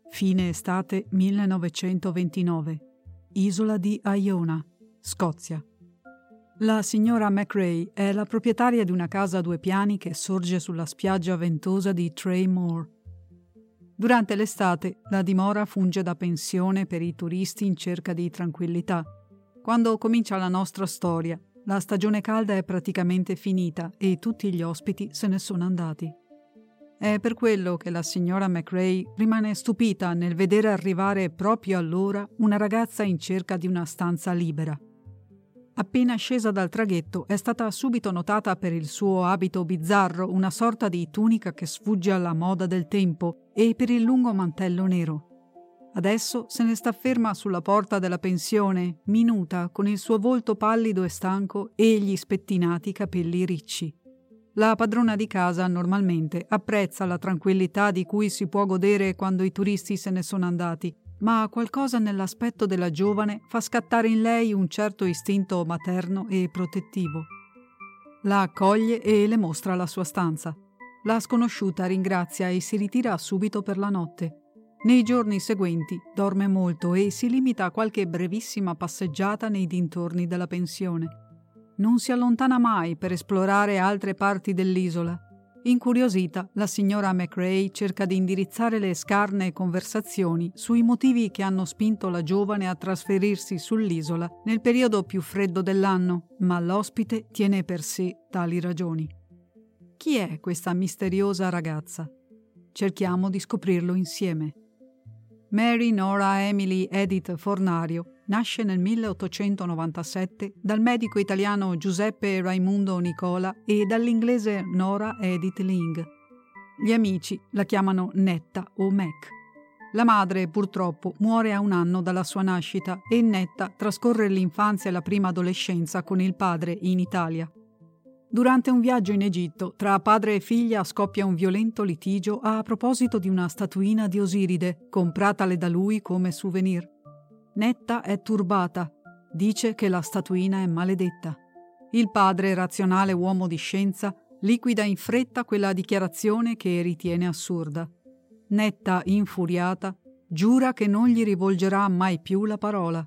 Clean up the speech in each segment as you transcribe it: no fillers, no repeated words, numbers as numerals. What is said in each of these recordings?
fine estate 1929, isola di Iona, Scozia. La signora McRae è la proprietaria di una casa a 2 piani che sorge sulla spiaggia ventosa di Tray Moor. Durante l'estate la dimora funge da pensione per i turisti in cerca di tranquillità. Quando comincia la nostra storia, la stagione calda è praticamente finita e tutti gli ospiti se ne sono andati. È per quello che la signora McRae rimane stupita nel vedere arrivare proprio allora una ragazza in cerca di una stanza libera. Appena scesa dal traghetto è stata subito notata per il suo abito bizzarro, una sorta di tunica che sfugge alla moda del tempo, e per il lungo mantello nero. Adesso se ne sta ferma sulla porta della pensione, minuta, con il suo volto pallido e stanco e gli spettinati capelli ricci. La padrona di casa normalmente apprezza la tranquillità di cui si può godere quando i turisti se ne sono andati, ma qualcosa nell'aspetto della giovane fa scattare in lei un certo istinto materno e protettivo. La accoglie e le mostra la sua stanza. La sconosciuta ringrazia e si ritira subito per la notte. Nei giorni seguenti dorme molto e si limita a qualche brevissima passeggiata nei dintorni della pensione. Non si allontana mai per esplorare altre parti dell'isola. Incuriosita, la signora McRae cerca di indirizzare le scarne conversazioni sui motivi che hanno spinto la giovane a trasferirsi sull'isola nel periodo più freddo dell'anno, ma l'ospite tiene per sé tali ragioni. Chi è questa misteriosa ragazza? Cerchiamo di scoprirlo insieme. Mary Nora Emily Edith Fornario nasce nel 1897 dal medico italiano Giuseppe Raimundo Nicola e dall'inglese Nora Edith Ling. Gli amici la chiamano Netta o Mac. La madre, purtroppo, muore a 1 anno dalla sua nascita e Netta trascorre l'infanzia e la prima adolescenza con il padre in Italia. Durante un viaggio in Egitto, tra padre e figlia scoppia un violento litigio a proposito di una statuina di Osiride, compratale da lui come souvenir. Netta è turbata, dice che la statuina è maledetta. Il padre, razionale uomo di scienza, liquida in fretta quella dichiarazione che ritiene assurda. Netta, infuriata, giura che non gli rivolgerà mai più la parola.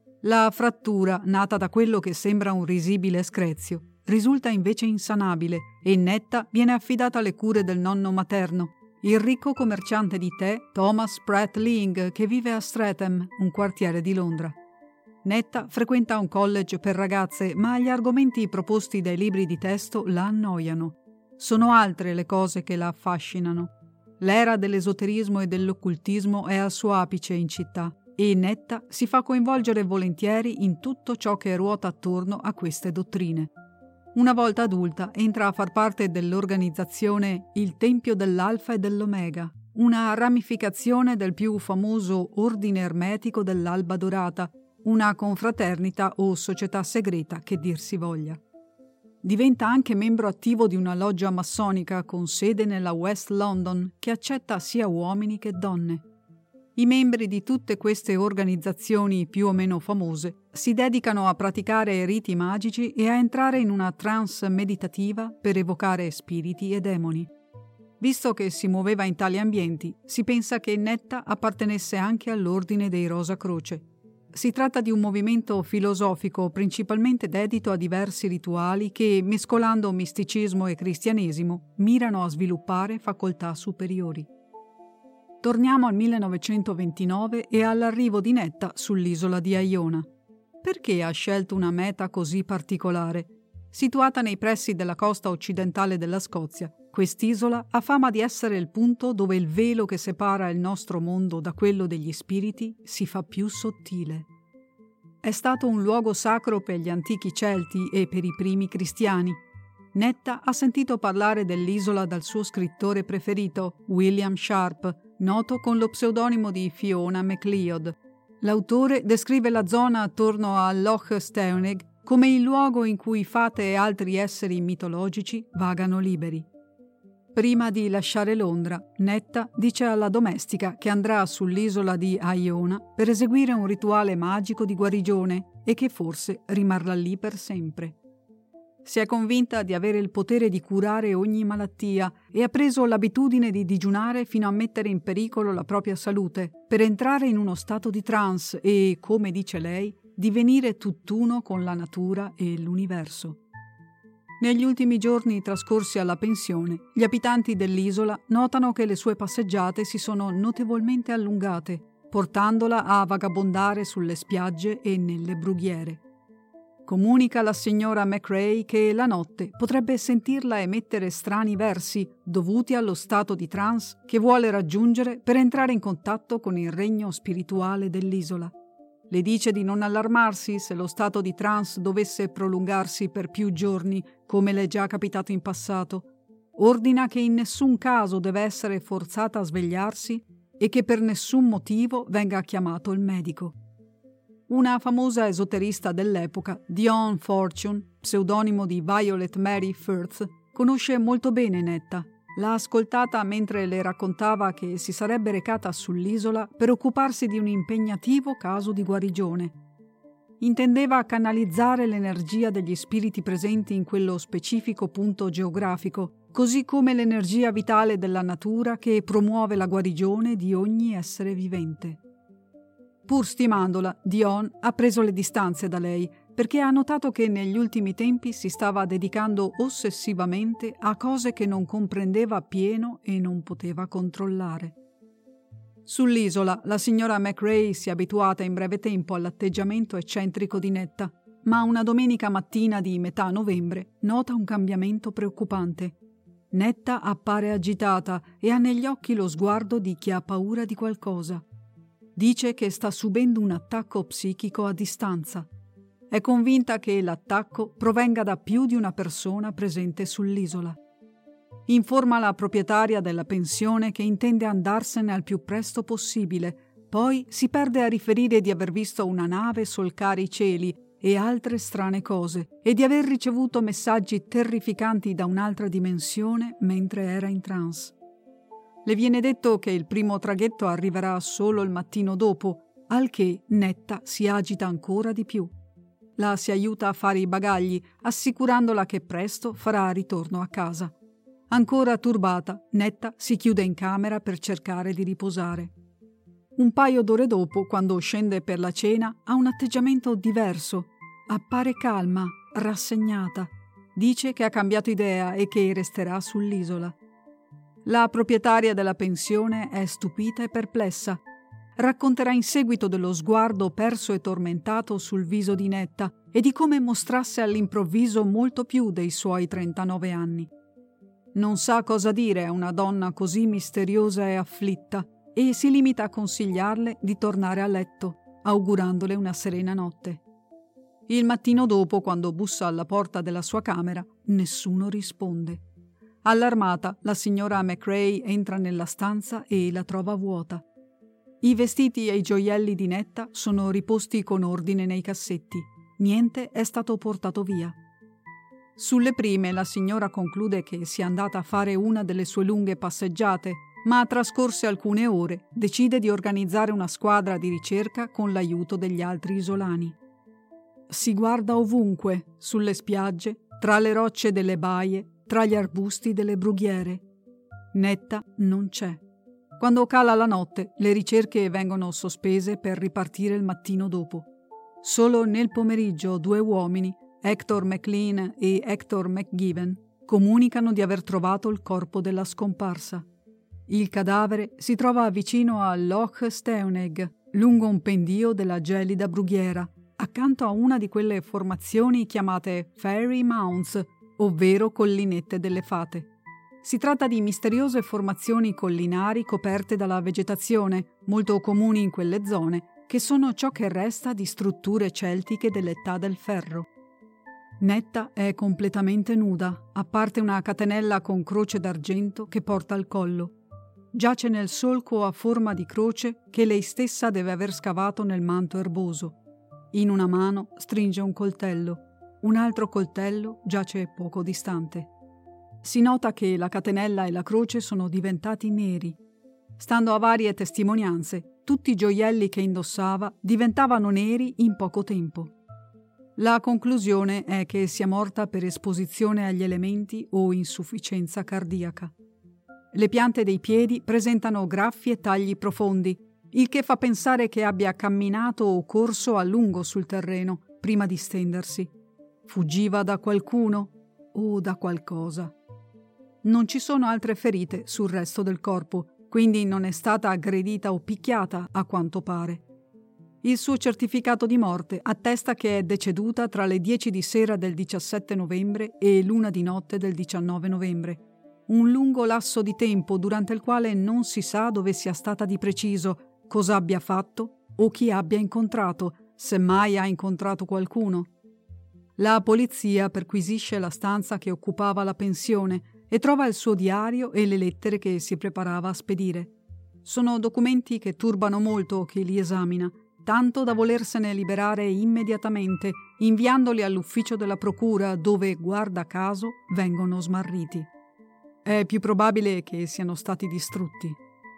La frattura, nata da quello che sembra un risibile screzio, risulta invece insanabile e Netta viene affidata alle cure del nonno materno, il ricco commerciante di tè Thomas Pratt Ling, che vive a Streatham, un quartiere di Londra. Netta frequenta un college per ragazze, ma gli argomenti proposti dai libri di testo la annoiano. Sono altre le cose che la affascinano. L'era dell'esoterismo e dell'occultismo è al suo apice in città e Netta si fa coinvolgere volentieri in tutto ciò che ruota attorno a queste dottrine. Una volta adulta entra a far parte dell'organizzazione Il Tempio dell'Alfa e dell'Omega, una ramificazione del più famoso ordine ermetico dell'Alba Dorata, una confraternita o società segreta che dir si voglia. Diventa anche membro attivo di una loggia massonica con sede nella West London che accetta sia uomini che donne. I membri di tutte queste organizzazioni più o meno famose si dedicano a praticare riti magici e a entrare in una trance meditativa per evocare spiriti e demoni. Visto che si muoveva in tali ambienti, si pensa che Netta appartenesse anche all'ordine dei Rosa Croce. Si tratta di un movimento filosofico principalmente dedito a diversi rituali che, mescolando misticismo e cristianesimo, mirano a sviluppare facoltà superiori. Torniamo al 1929 e all'arrivo di Netta sull'isola di Iona. Perché ha scelto una meta così particolare? Situata nei pressi della costa occidentale della Scozia, quest'isola ha fama di essere il punto dove il velo che separa il nostro mondo da quello degli spiriti si fa più sottile. È stato un luogo sacro per gli antichi Celti e per i primi cristiani. Netta ha sentito parlare dell'isola dal suo scrittore preferito, William Sharp, noto con lo pseudonimo di Fiona MacLeod. L'autore descrive la zona attorno a Loch Steuneg come il luogo in cui fate e altri esseri mitologici vagano liberi. Prima di lasciare Londra, Netta dice alla domestica che andrà sull'isola di Iona per eseguire un rituale magico di guarigione e che forse rimarrà lì per sempre. Si è convinta di avere il potere di curare ogni malattia e ha preso l'abitudine di digiunare fino a mettere in pericolo la propria salute per entrare in uno stato di trance e, come dice lei, divenire tutt'uno con la natura e l'universo. Negli ultimi giorni trascorsi alla pensione, gli abitanti dell'isola notano che le sue passeggiate si sono notevolmente allungate, portandola a vagabondare sulle spiagge e nelle brughiere. Comunica alla signora McRae che la notte potrebbe sentirla emettere strani versi dovuti allo stato di trance che vuole raggiungere per entrare in contatto con il regno spirituale dell'isola. Le dice di non allarmarsi se lo stato di trance dovesse prolungarsi per più giorni, come le è già capitato in passato. Ordina che in nessun caso deve essere forzata a svegliarsi e che per nessun motivo venga chiamato il medico. Una famosa esoterista dell'epoca, Dion Fortune, pseudonimo di Violet Mary Firth, conosce molto bene Netta. L'ha ascoltata mentre le raccontava che si sarebbe recata sull'isola per occuparsi di un impegnativo caso di guarigione. Intendeva canalizzare l'energia degli spiriti presenti in quello specifico punto geografico, così come l'energia vitale della natura che promuove la guarigione di ogni essere vivente. Pur stimandola, Dion ha preso le distanze da lei perché ha notato che negli ultimi tempi si stava dedicando ossessivamente a cose che non comprendeva appieno e non poteva controllare. Sull'isola, la signora McRae si è abituata in breve tempo all'atteggiamento eccentrico di Netta, ma una domenica mattina di metà novembre nota un cambiamento preoccupante. Netta appare agitata e ha negli occhi lo sguardo di chi ha paura di qualcosa. Dice che sta subendo un attacco psichico a distanza. È convinta che l'attacco provenga da più di una persona presente sull'isola. Informa la proprietaria della pensione che intende andarsene al più presto possibile, poi si perde a riferire di aver visto una nave solcare i cieli e altre strane cose e di aver ricevuto messaggi terrificanti da un'altra dimensione mentre era in trance. Le viene detto che il primo traghetto arriverà solo il mattino dopo, al che Netta si agita ancora di più. La si aiuta a fare i bagagli, assicurandola che presto farà ritorno a casa. Ancora turbata, Netta si chiude in camera per cercare di riposare. Un paio d'ore dopo, quando scende per la cena, ha un atteggiamento diverso. Appare calma, rassegnata. Dice che ha cambiato idea e che resterà sull'isola. La proprietaria della pensione è stupita e perplessa. Racconterà in seguito dello sguardo perso e tormentato sul viso di Netta e di come mostrasse all'improvviso molto più dei suoi 39 anni. Non sa cosa dire a una donna così misteriosa e afflitta e si limita a consigliarle di tornare a letto, augurandole una serena notte. Il mattino dopo, quando bussa alla porta della sua camera, nessuno risponde. Allarmata, la signora McRae entra nella stanza e la trova vuota. I vestiti e i gioielli di Netta sono riposti con ordine nei cassetti. Niente è stato portato via. Sulle prime la signora conclude che sia andata a fare una delle sue lunghe passeggiate, ma trascorse alcune ore decide di organizzare una squadra di ricerca con l'aiuto degli altri isolani. Si guarda ovunque, sulle spiagge, tra le rocce delle baie, tra gli arbusti delle brughiere. Netta non c'è. Quando cala la notte, le ricerche vengono sospese per ripartire il mattino dopo. Solo nel pomeriggio 2 uomini, Hector McLean e Hector McGiven, comunicano di aver trovato il corpo della scomparsa. Il cadavere si trova vicino a Loch Steuneg, lungo un pendio della gelida brughiera, accanto a una di quelle formazioni chiamate Fairy Mounds, ovvero collinette delle fate. Si tratta di misteriose formazioni collinari coperte dalla vegetazione, molto comuni in quelle zone, che sono ciò che resta di strutture celtiche dell'età del ferro. Netta è completamente nuda, a parte una catenella con croce d'argento che porta al collo. Giace nel solco a forma di croce che lei stessa deve aver scavato nel manto erboso. In una mano stringe un coltello, un altro coltello giace poco distante. Si nota che la catenella e la croce sono diventati neri. Stando a varie testimonianze, tutti i gioielli che indossava diventavano neri in poco tempo. La conclusione è che sia morta per esposizione agli elementi o insufficienza cardiaca. Le piante dei piedi presentano graffi e tagli profondi, il che fa pensare che abbia camminato o corso a lungo sul terreno prima di stendersi. Fuggiva da qualcuno o da qualcosa. Non ci sono altre ferite sul resto del corpo, quindi non è stata aggredita o picchiata, a quanto pare. Il suo certificato di morte attesta che è deceduta tra le 10 di sera del 17 novembre e l'1 di notte del 19 novembre. Un lungo lasso di tempo durante il quale non si sa dove sia stata di preciso, cosa abbia fatto o chi abbia incontrato, se mai ha incontrato qualcuno. La polizia perquisisce la stanza che occupava la pensione e trova il suo diario e le lettere che si preparava a spedire. Sono documenti che turbano molto chi li esamina, tanto da volersene liberare immediatamente, inviandoli all'ufficio della procura dove, guarda caso, vengono smarriti. È più probabile che siano stati distrutti.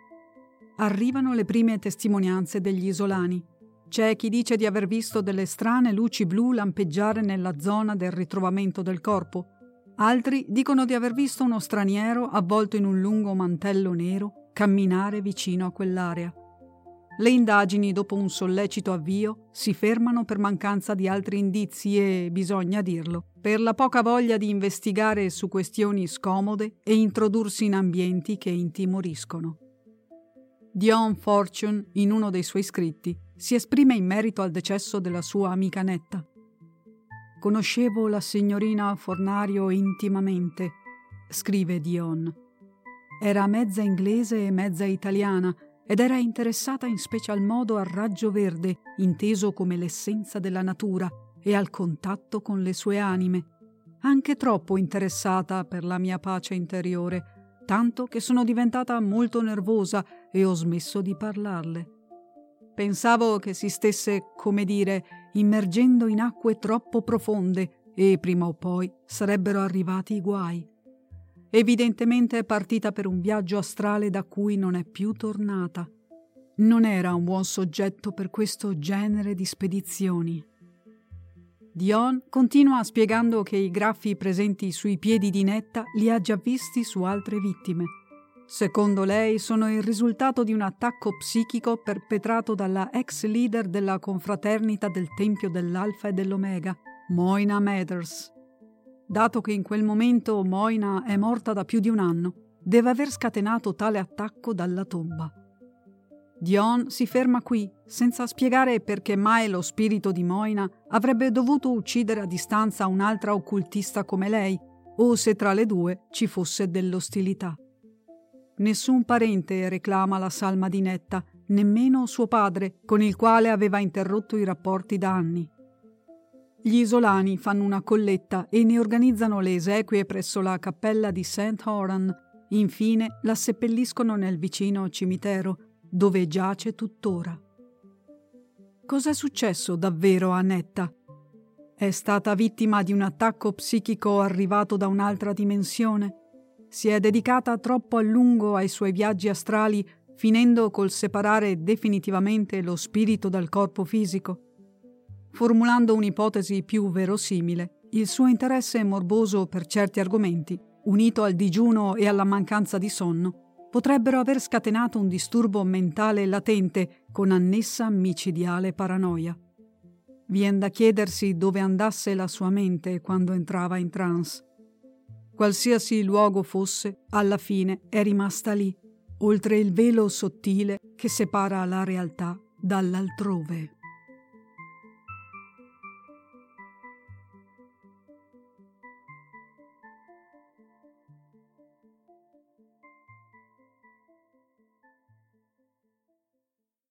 Arrivano le prime testimonianze degli isolani. C'è chi dice di aver visto delle strane luci blu lampeggiare nella zona del ritrovamento del corpo. Altri dicono di aver visto uno straniero avvolto in un lungo mantello nero camminare vicino a quell'area. Le indagini, dopo un sollecito avvio, si fermano per mancanza di altri indizi e, bisogna dirlo, per la poca voglia di investigare su questioni scomode e introdursi in ambienti che intimoriscono. Dion Fortune, in uno dei suoi scritti, si esprime in merito al decesso della sua amica Netta. «Conoscevo la signorina Fornario intimamente», scrive Dion. «Era mezza inglese e mezza italiana ed era interessata in special modo al raggio verde, inteso come l'essenza della natura, e al contatto con le sue anime. Anche troppo interessata per la mia pace interiore, tanto che sono diventata molto nervosa e ho smesso di parlarle. Pensavo che si stesse, come dire, immergendo in acque troppo profonde e prima o poi sarebbero arrivati i guai. Evidentemente è partita per un viaggio astrale da cui non è più tornata. Non era un buon soggetto per questo genere di spedizioni». Dion continua spiegando che i graffi presenti sui piedi di Netta li ha già visti su altre vittime. Secondo lei sono il risultato di un attacco psichico perpetrato dalla ex leader della confraternita del Tempio dell'Alfa e dell'Omega, Moina Mathers. Dato che in quel momento Moina è morta da più di un anno, deve aver scatenato tale attacco dalla tomba. Dion si ferma qui, senza spiegare perché mai lo spirito di Moina avrebbe dovuto uccidere a distanza un'altra occultista come lei, o se tra le due ci fosse dell'ostilità. Nessun parente reclama la salma di Netta, nemmeno suo padre, con il quale aveva interrotto i rapporti da anni. Gli isolani fanno una colletta e ne organizzano le esequie presso la cappella di St. Horan. Infine la seppelliscono nel vicino cimitero, dove giace tuttora. Cos'è successo davvero a Netta? È stata vittima di un attacco psichico arrivato da un'altra dimensione? Si è dedicata troppo a lungo ai suoi viaggi astrali, finendo col separare definitivamente lo spirito dal corpo fisico? Formulando un'ipotesi più verosimile, il suo interesse morboso per certi argomenti, unito al digiuno e alla mancanza di sonno, potrebbero aver scatenato un disturbo mentale latente con annessa micidiale paranoia. Vien da chiedersi dove andasse la sua mente quando entrava in trance. Qualsiasi luogo fosse, alla fine è rimasta lì, oltre il velo sottile che separa la realtà dall'altrove.